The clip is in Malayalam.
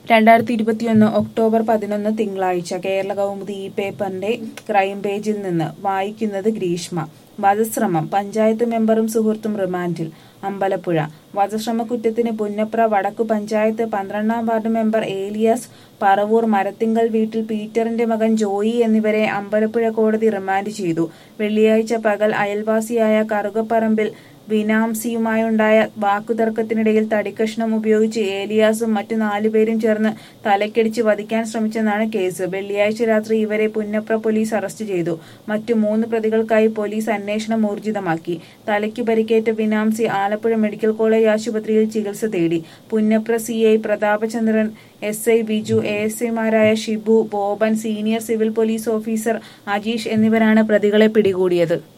2021 ഒക്ടോബർ 11 തിങ്കളാഴ്ച കേരള കൗമുദി ഈ പേപ്പറിന്റെ ക്രൈം പേജിൽ നിന്ന് വായിക്കുന്നത് ഗ്രീഷ്മ. വധശ്രമം പഞ്ചായത്ത് മെമ്പറും സുഹൃത്തും റിമാൻഡിൽ. അമ്പലപ്പുഴ വധശ്രമക്കുറ്റത്തിന് പുന്നപ്ര വടക്കു പഞ്ചായത്ത് 12-ാം വാർഡ് മെമ്പർ ഏലിയാസ് പറവൂർ മരത്തിങ്കൽ വീട്ടിൽ പീറ്ററിന്റെ മകൻ ജോയി എന്നിവരെ അമ്പലപ്പുഴ കോടതി റിമാൻഡ് ചെയ്തു. വെള്ളിയാഴ്ച പകൽ അയൽവാസിയായ കറുകപ്പറമ്പിൽ ബിനാംസിയുമായുണ്ടായ വാക്കുതർക്കത്തിനിടയിൽ തടിക്കഷ്ണം ഉപയോഗിച്ച് ഏലിയാസും മറ്റു 4 പേരും ചേർന്ന് തലക്കടിച്ച് വധിക്കാൻ ശ്രമിച്ചെന്നാണ് കേസ്. വെള്ളിയാഴ്ച രാത്രി ഇവരെ പുന്നപ്ര പോലീസ് അറസ്റ്റ് ചെയ്തു. മറ്റു 3 പ്രതികൾക്കായി പോലീസ് അന്വേഷണം ഊർജിതമാക്കി. തലയ്ക്ക് പരിക്കേറ്റ ബിനാംസി ആലപ്പുഴ മെഡിക്കൽ കോളേജ് ആശുപത്രിയിൽ ചികിത്സ തേടി. പുന്നപ്ര CI പ്രതാപചന്ദ്രൻ, SI ബിജു, ASIമാരായ Shibu, Boban, senior civil police officer Ajeesh എന്നിവരാണ് പ്രതികളെ പിടികൂടിയത്.